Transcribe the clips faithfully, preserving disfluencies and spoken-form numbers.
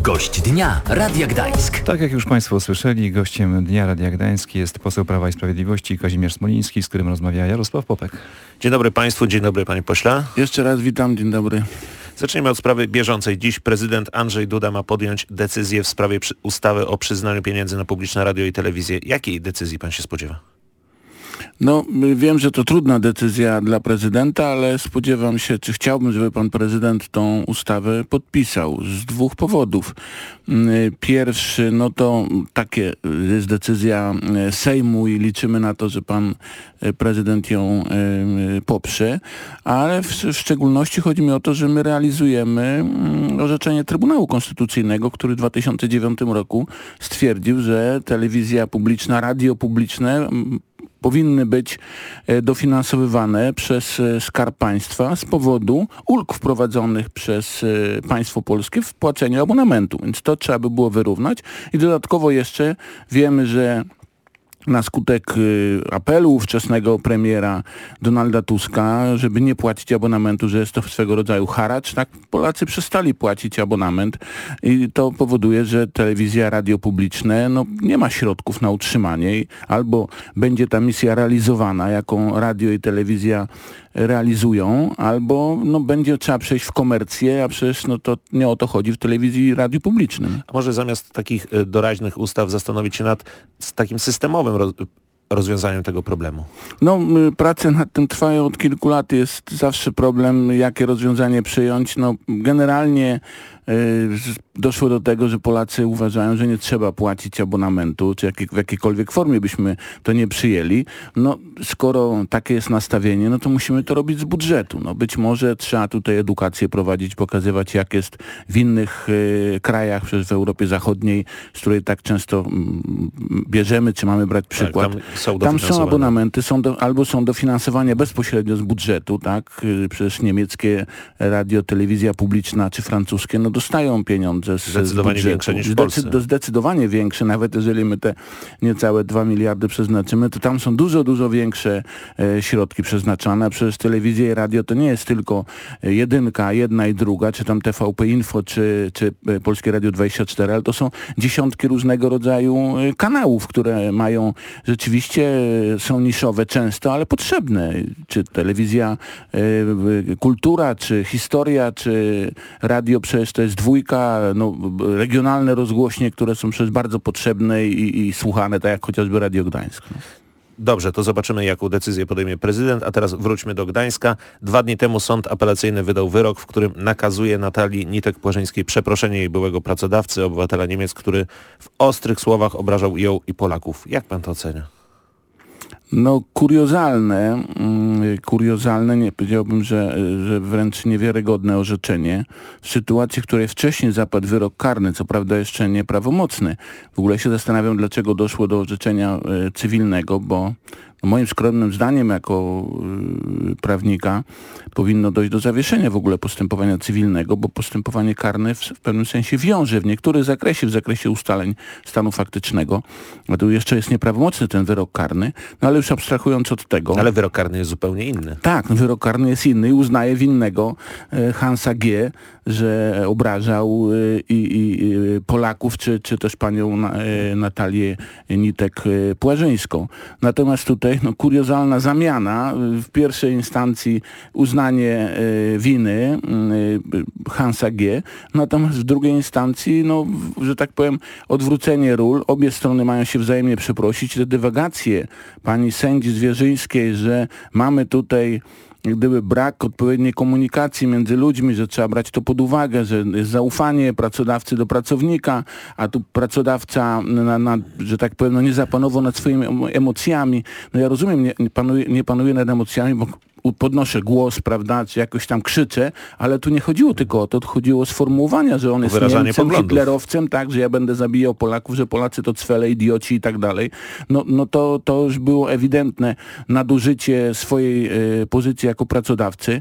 Gość dnia Radia Gdańsk. Tak jak już Państwo usłyszeli, gościem dnia Radia Gdańsk jest poseł Prawa i Sprawiedliwości Kazimierz Smoliński, z którym rozmawia Jarosław Popek. Dzień dobry Państwu, dzień dobry Panie Pośle. Jeszcze raz witam, dzień dobry. Zacznijmy od sprawy bieżącej. Dziś prezydent Andrzej Duda ma podjąć decyzję w sprawie przy- ustawy o przyznaniu pieniędzy na publiczne radio i telewizję. Jakiej decyzji Pan się spodziewa? No, wiem, że to trudna decyzja dla prezydenta, ale spodziewam się, czy chciałbym, żeby pan prezydent tą ustawę podpisał z dwóch powodów. Pierwszy, no to takie jest decyzja Sejmu i liczymy na to, że pan prezydent ją poprze, ale w, w szczególności chodzi mi o to, że my realizujemy orzeczenie Trybunału Konstytucyjnego, który w dwa tysiące dziewiątym roku stwierdził, że telewizja publiczna, radio publiczne powinny być dofinansowywane przez Skarb Państwa z powodu ulg wprowadzonych przez państwo polskie w płaceniu abonamentu. Więc to trzeba by było wyrównać. I dodatkowo jeszcze wiemy, że na skutek apelu ówczesnego premiera Donalda Tuska, żeby nie płacić abonamentu, że jest to swego rodzaju haracz, tak Polacy przestali płacić abonament i to powoduje, że telewizja, radio publiczne no, nie ma środków na utrzymanie i albo będzie ta misja realizowana, jaką radio i telewizja realizują, albo no, będzie trzeba przejść w komercję, a przecież no, to nie o to chodzi w telewizji i radiu publicznym. A może zamiast takich doraźnych ustaw zastanowić się nad takim systemowym roz- rozwiązaniem tego problemu? No, prace nad tym trwają od kilku lat. Jest zawsze problem, jakie rozwiązanie przyjąć. No, generalnie doszło do tego, że Polacy uważają, że nie trzeba płacić abonamentu, czy jakiej, w jakiejkolwiek formie byśmy to nie przyjęli. No, skoro takie jest nastawienie, no to musimy to robić z budżetu. No, być może trzeba tutaj edukację prowadzić, pokazywać, jak jest w innych y, krajach, przecież w Europie Zachodniej, z której tak często mm, bierzemy, czy mamy brać przykład. Tak, tam są, tam są abonamenty, są do, albo są dofinansowania bezpośrednio z budżetu, tak? Y, przecież niemieckie radio, telewizja publiczna, czy francuskie, no dostają pieniądze z, zdecydowanie z większe niż w Polsce. Zdecy- zdecydowanie większe, nawet jeżeli my te niecałe dwa miliardy przeznaczymy, to tam są dużo, dużo większe e, środki przeznaczane. Przecież telewizja i radio to nie jest tylko jedynka, jedna i druga, czy tam T V P Info, czy, czy Polskie Radio dwadzieścia cztery, ale to są dziesiątki różnego rodzaju kanałów, które mają rzeczywiście, są niszowe często, ale potrzebne. Czy telewizja e, kultura, czy historia, czy radio przecież to jest dwójka, no, regionalne rozgłośnie, które są przecież bardzo potrzebne i, i słuchane, tak jak chociażby Radio Gdańsk. No. Dobrze, to zobaczymy, jaką decyzję podejmie prezydent, a teraz wróćmy do Gdańska. Dwa dni temu sąd apelacyjny wydał wyrok, w którym nakazuje Natalii Nitek-Płażyńskiej przeproszenie jej byłego pracodawcy, obywatela Niemiec, który w ostrych słowach obrażał ją i Polaków. Jak pan to ocenia? No kuriozalne, kuriozalne, nie powiedziałbym, że, że wręcz niewiarygodne orzeczenie w sytuacji, w której wcześniej zapadł wyrok karny, co prawda jeszcze nieprawomocny. W ogóle się zastanawiam, dlaczego doszło do orzeczenia cywilnego, bo moim skromnym zdaniem jako y, prawnika powinno dojść do zawieszenia w ogóle postępowania cywilnego, bo postępowanie karne w, w pewnym sensie wiąże w niektórych zakresie, w zakresie ustaleń stanu faktycznego. A tu jeszcze jest nieprawomocny ten wyrok karny, no ale już abstrahując od tego... Ale wyrok karny jest zupełnie inny. Tak, no wyrok karny jest inny i uznaje winnego e, Hansa G., że obrażał e, i, i Polaków, czy, czy też panią na, e, Natalię Nitek-Płażyńską. Natomiast tutaj no, kuriozalna zamiana. W pierwszej instancji uznanie e, winy e, Hansa G., natomiast w drugiej instancji, no, w, że tak powiem, odwrócenie ról. Obie strony mają się wzajemnie przeprosić. Te dywagacje pani sędzi Zwierzyńskiej, że mamy tutaj gdyby brak odpowiedniej komunikacji między ludźmi, że trzeba brać to pod uwagę, że jest zaufanie pracodawcy do pracownika, a tu pracodawca, na, na, że tak powiem, no nie zapanował nad swoimi emocjami. No ja rozumiem, nie, nie, panuje, nie panuje nad emocjami, bo podnoszę głos, prawda, czy jakoś tam krzyczę, ale tu nie chodziło tylko o to, tu chodziło o sformułowania, że on jest Niemcem, hitlerowcem, tak, że ja będę zabijał Polaków, że Polacy to cwele, idioci i tak dalej. No, no to, to już było ewidentne nadużycie swojej y, pozycji jako pracodawcy.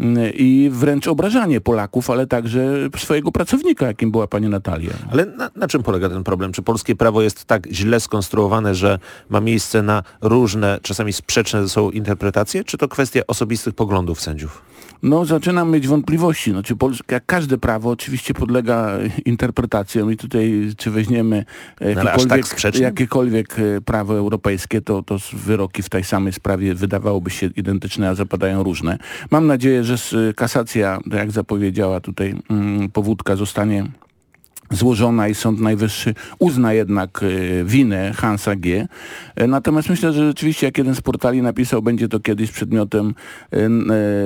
i wręcz obrażanie Polaków, ale także swojego pracownika, jakim była pani Natalia. Ale na, na czym polega ten problem? Czy polskie prawo jest tak źle skonstruowane, że ma miejsce na różne, czasami sprzeczne ze sobą interpretacje, czy to kwestia osobistych poglądów sędziów? No, zaczynam mieć wątpliwości. Znaczy, Polska, jak każde prawo oczywiście podlega interpretacjom i tutaj, czy weźmiemy jakiekolwiek, tak jakiekolwiek prawo europejskie, to, to wyroki w tej samej sprawie wydawałoby się identyczne, a zapadają różne. Mam nadzieję, że kasacja, jak zapowiedziała tutaj mm, powódka, zostanie złożona i Sąd Najwyższy uzna jednak y, winę Hansa G. Y, natomiast myślę, że rzeczywiście, jak jeden z portali napisał, będzie to kiedyś przedmiotem y, y,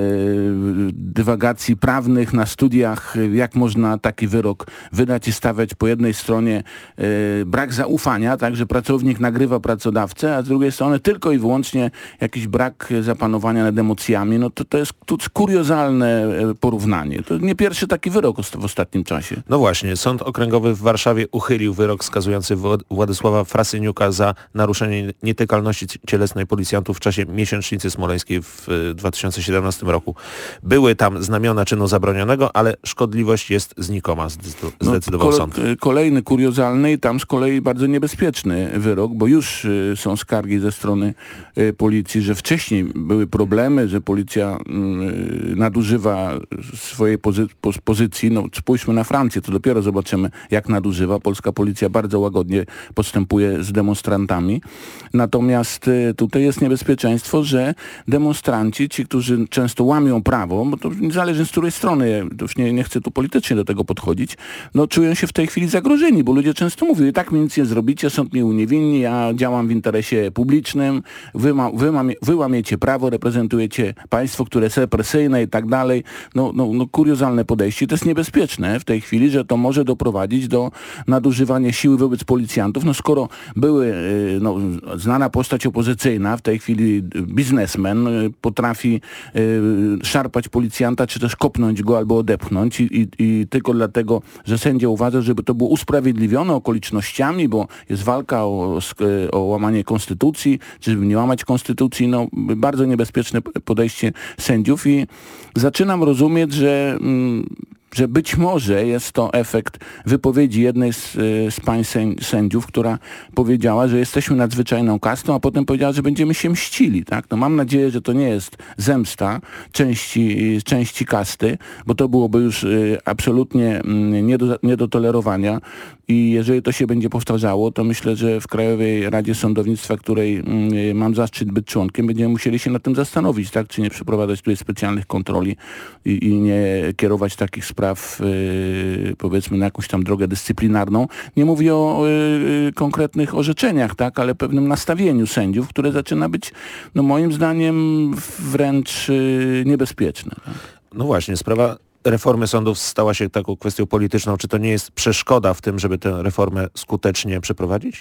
dywagacji prawnych na studiach, y, jak można taki wyrok wydać i stawiać po jednej stronie y, brak zaufania, tak, że pracownik nagrywa pracodawcę, a z drugiej strony tylko i wyłącznie jakiś brak zapanowania nad emocjami. No to, to jest to jest kuriozalne porównanie. To nie pierwszy taki wyrok w ostatnim czasie. No właśnie, Sąd Okręgowy w Warszawie uchylił wyrok skazujący Władysława Frasyniuka za naruszenie nietykalności cielesnej policjantów w czasie miesięcznicy smoleńskiej w dwa tysiące siedemnastym roku. Były tam znamiona czynu zabronionego, ale szkodliwość jest znikoma, zdecydował no, sąd. Kolejny kuriozalny i tam z kolei bardzo niebezpieczny wyrok, bo już y, są skargi ze strony y, policji, że wcześniej były problemy, że policja y, nadużywa swojej pozy pozycji. No, spójrzmy na Francję, to dopiero zobaczymy, jak nadużywa. Polska policja bardzo łagodnie postępuje z demonstrantami. Natomiast y, tutaj jest niebezpieczeństwo, że demonstranci, ci, którzy często łamią prawo, bo to niezależnie z której strony, to już nie, nie chcę tu politycznie do tego podchodzić, no czują się w tej chwili zagrożeni, bo ludzie często mówią, i tak mi nic nie zrobicie, sąd mnie uniewinni, ja działam w interesie publicznym, wy, ma, wy, ma, wy łamiecie prawo, reprezentujecie państwo, które jest represyjne i tak dalej. No, no, no kuriozalne podejście. To jest niebezpieczne w tej chwili, że to może doprowadzić do nadużywania siły wobec policjantów. No skoro były no, znana postać opozycyjna, w tej chwili biznesmen, potrafi szarpać policjanta, czy też kopnąć go albo odepchnąć i, i, i tylko dlatego, że sędzia uważa, żeby to było usprawiedliwione okolicznościami, bo jest walka o, o łamanie konstytucji, czy żeby nie łamać konstytucji, no bardzo niebezpieczne podejście sędziów i zaczynam rozumieć, że mm, że być może jest to efekt wypowiedzi jednej z, z pań sędziów, która powiedziała, że jesteśmy nadzwyczajną kastą, a potem powiedziała, że będziemy się mścili. Tak? No mam nadzieję, że to nie jest zemsta części, części kasty, bo to byłoby już absolutnie nie do, nie do tolerowania i jeżeli to się będzie powtarzało, to myślę, że w Krajowej Radzie Sądownictwa, której mam zaszczyt być członkiem, będziemy musieli się nad tym zastanowić, tak? Czy nie przeprowadzać tutaj specjalnych kontroli i, i nie kierować takich spraw yy, powiedzmy na jakąś tam drogę dyscyplinarną. Nie mówię o yy, konkretnych orzeczeniach, tak, ale pewnym nastawieniu sędziów, które zaczyna być, no moim zdaniem, wręcz yy, niebezpieczne. Tak? No właśnie, sprawa reformy sądów stała się taką kwestią polityczną. Czy to nie jest przeszkoda w tym, żeby tę reformę skutecznie przeprowadzić?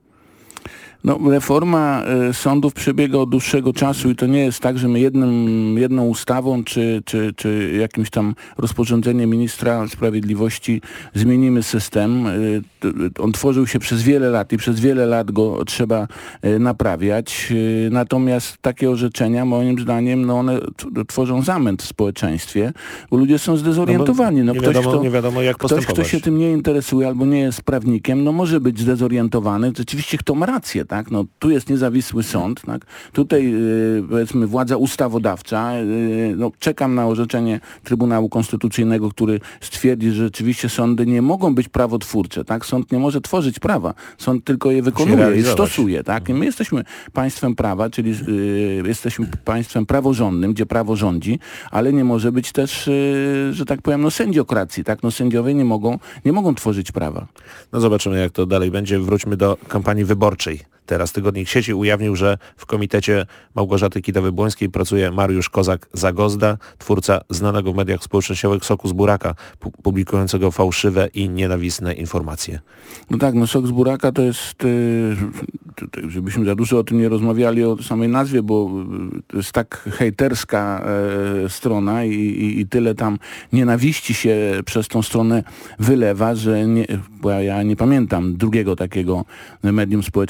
No, reforma y, sądów przebiega od dłuższego czasu i to nie jest tak, że my jednym, jedną ustawą czy, czy, czy jakimś tam rozporządzeniem ministra sprawiedliwości zmienimy system. Y, y, on tworzył się przez wiele lat i przez wiele lat go trzeba y, naprawiać. Y, natomiast takie orzeczenia, moim zdaniem, no one tworzą zamęt w społeczeństwie, bo ludzie są zdezorientowani. No, nie, ktoś, wiadomo, kto, nie wiadomo, jak ktoś, postępować. kto się tym nie interesuje albo nie jest prawnikiem, no może być zdezorientowany. Rzeczywiście kto ma rację, tak? No, tu jest niezawisły sąd, tak? Tutaj yy, powiedzmy władza ustawodawcza, yy, no, czekam na orzeczenie Trybunału Konstytucyjnego, który stwierdzi, że rzeczywiście sądy nie mogą być prawotwórcze, tak? Sąd nie może tworzyć prawa, sąd tylko je wykonuje i stosuje, tak? I my jesteśmy państwem prawa, czyli yy, jesteśmy państwem praworządnym, gdzie prawo rządzi, ale nie może być też, yy, że tak powiem, no sędziokracji, tak? No sędziowie nie mogą, nie mogą tworzyć prawa. No zobaczymy, jak to dalej będzie. Wróćmy do kampanii wyborczej. Teraz Tygodnik Sieci ujawnił, że w komitecie Małgorzaty Kidawy-Błońskiej pracuje Mariusz Kozak-Zagozda, twórca znanego w mediach społecznościowych Soku z Buraka, publikującego fałszywe i nienawistne informacje. No tak, no Sok z Buraka to jest, yy, żebyśmy za dużo o tym nie rozmawiali o samej nazwie, bo to jest tak hejterska yy, strona i, i, i tyle tam nienawiści się przez tą stronę wylewa, że nie, bo ja nie pamiętam drugiego takiego medium społecznościowego,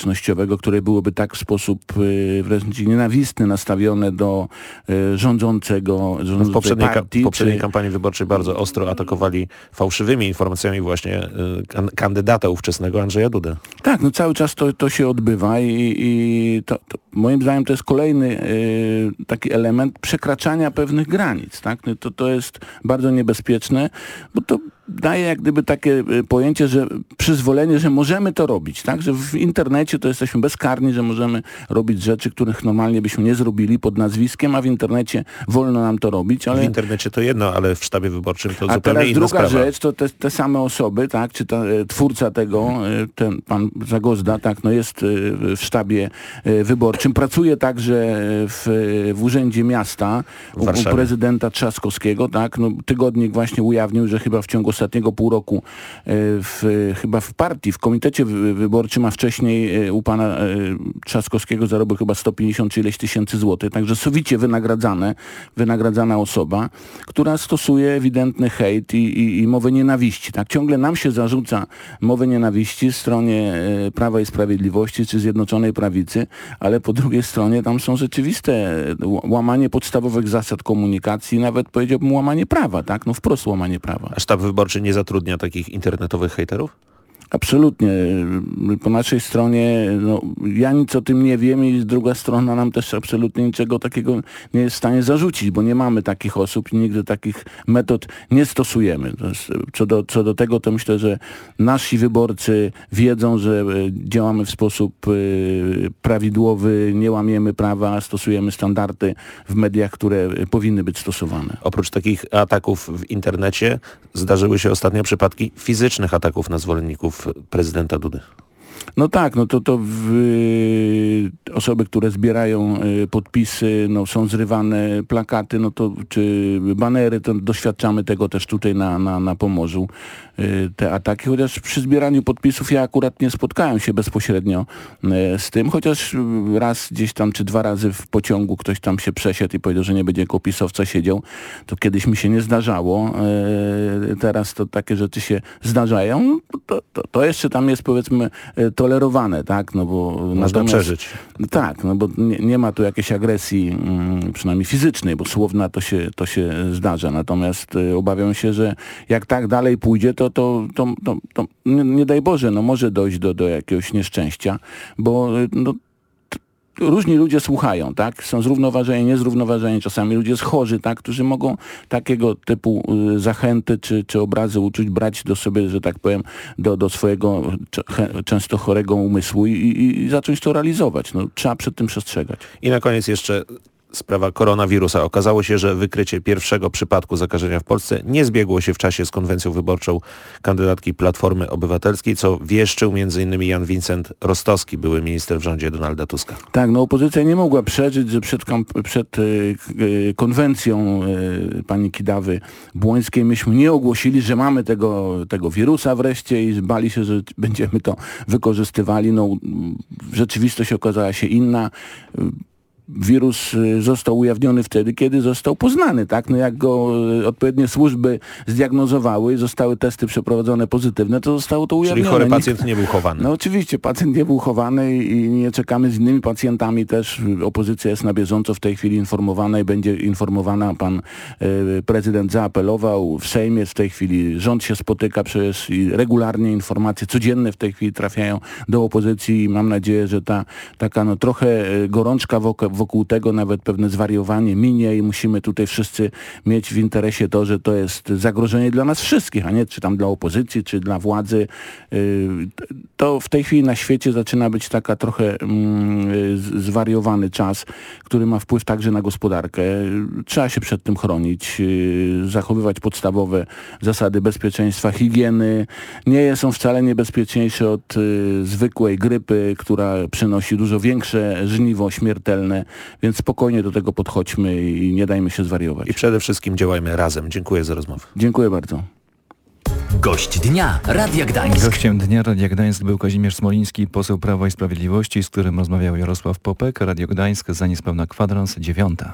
internetowego, które byłoby tak w sposób y, wręcz nienawistny nastawione do y, rządzącego, rządzącej No w poprzedniej, partii. ka- poprzedniej czy... kampanii wyborczej bardzo ostro atakowali fałszywymi informacjami właśnie y, kan- kandydata ówczesnego Andrzeja Dudę. Tak, no cały czas to, to się odbywa i, i to, to moim zdaniem to jest kolejny y, taki element przekraczania pewnych granic, tak? No to, to jest bardzo niebezpieczne, bo to daje jak gdyby takie y, pojęcie, że przyzwolenie, że możemy to robić, tak? Że w internecie to jesteśmy bezkarni, że możemy robić rzeczy, których normalnie byśmy nie zrobili pod nazwiskiem, a w internecie wolno nam to robić, ale... W internecie to jedno, ale w sztabie wyborczym to A zupełnie teraz inna druga sprawa. rzecz, to te, te same osoby, tak, czy ta, e, twórca tego, e, ten pan Zagozda, tak, no jest e, w sztabie e, wyborczym, pracuje także w, w Urzędzie Miasta W u, u Warszawie. prezydenta Trzaskowskiego, tak, no tygodnik właśnie ujawnił, że chyba w ciągu ostatniego pół roku e, w, chyba w partii, w komitecie wy- wyborczym, a wcześniej e, u pana e, Trzaskowskiego zarobił chyba sto pięćdziesiąt czy ileś tysięcy złotych, także sowicie wynagradzane, wynagradzana osoba, która stosuje ewidentny hejt i, i, i mowę nienawiści. Tak? Ciągle nam się zarzuca mowę nienawiści stronie e, Prawa i Sprawiedliwości czy Zjednoczonej Prawicy, ale po drugiej stronie tam są rzeczywiste e, ł- łamanie podstawowych zasad komunikacji, nawet powiedziałbym łamanie prawa, tak? No wprost łamanie prawa. A sztab wyborczy nie zatrudnia takich internetowych hejterów? Absolutnie. Po naszej stronie, no, ja nic o tym nie wiem i druga strona nam też absolutnie niczego takiego nie jest w stanie zarzucić, bo nie mamy takich osób i nigdy takich metod nie stosujemy. To jest, co, do, co do tego, to myślę, że nasi wyborcy wiedzą, że e, działamy w sposób e, prawidłowy, nie łamiemy prawa, stosujemy standardy w mediach, które e, powinny być stosowane. Oprócz takich ataków w internecie zdarzyły się ostatnio przypadki fizycznych ataków na zwolenników prezydenta Dudy. No tak, no to, to w, y, osoby, które zbierają y, podpisy, no są zrywane plakaty, no to czy banery, to doświadczamy tego też tutaj na, na, na Pomorzu, y, te ataki, chociaż przy zbieraniu podpisów ja akurat nie spotkałem się bezpośrednio y, z tym, chociaż y, raz gdzieś tam, czy dwa razy w pociągu ktoś tam się przesiadł i powiedział, że nie będzie jako pisowca siedział, to kiedyś mi się nie zdarzało, y, teraz to takie rzeczy się zdarzają, no, to, to, to jeszcze tam jest powiedzmy y, tolerowane, tak, no bo... Można przeżyć. Tak, no bo nie, nie ma tu jakiejś agresji, mm, przynajmniej fizycznej, bo słowna to się, to się zdarza, natomiast y, obawiam się, że jak tak dalej pójdzie, to, to, to, to, to nie, nie daj Boże, no może dojść do, do jakiegoś nieszczęścia, bo y, no, różni ludzie słuchają, tak? Są zrównoważeni, niezrównoważeni, czasami ludzie schorzy, tak? Którzy mogą takiego typu y, zachęty czy, czy obrazy uczuć brać do sobie, że tak powiem, do, do swojego cze- często chorego umysłu i, i, i zacząć to realizować. No, trzeba przed tym przestrzegać. I na koniec jeszcze sprawa koronawirusa. Okazało się, że wykrycie pierwszego przypadku zakażenia w Polsce nie zbiegło się w czasie z konwencją wyborczą kandydatki Platformy Obywatelskiej, co wieszczył między innymi Jan Vincent Rostowski, były minister w rządzie Donalda Tuska. Tak, no opozycja nie mogła przeżyć, że przed, kamp- przed y, y, konwencją y, pani Kidawy Błońskiej myśmy nie ogłosili, że mamy tego, tego wirusa wreszcie i bali się, że będziemy to wykorzystywali. No, rzeczywistość okazała się inna. Wirus y, został ujawniony wtedy, kiedy został poznany, tak? No jak go y, odpowiednie służby zdiagnozowały, zostały testy przeprowadzone pozytywne, to zostało to ujawnione. Czyli chory Nikt- pacjent nie był chowany. No oczywiście, pacjent nie był chowany i nie czekamy z innymi pacjentami też. Opozycja jest na bieżąco w tej chwili informowana i będzie informowana. Pan y, prezydent zaapelował w Sejmie, w tej chwili rząd się spotyka przecież i regularnie informacje codzienne w tej chwili trafiają do opozycji i mam nadzieję, że ta taka no trochę y, gorączka wokół wokół tego, nawet pewne zwariowanie minie i musimy tutaj wszyscy mieć w interesie to, że to jest zagrożenie dla nas wszystkich, a nie czy tam dla opozycji, czy dla władzy. To w tej chwili na świecie zaczyna być taka trochę mm, zwariowany czas, który ma wpływ także na gospodarkę. Trzeba się przed tym chronić, zachowywać podstawowe zasady bezpieczeństwa, higieny. Nie są wcale niebezpieczniejsze od zwykłej grypy, która przynosi dużo większe żniwo śmiertelne, więc spokojnie do tego podchodźmy i nie dajmy się zwariować. I przede wszystkim działajmy razem. Dziękuję za rozmowę. Dziękuję bardzo. Gość dnia Radia Gdańsk. Gościem Dnia Radia Gdańsk był Kazimierz Smoliński, poseł Prawa i Sprawiedliwości, z którym rozmawiał Jarosław Popek. Radio Gdańsk za niespełna kwadrans, dziewiąta.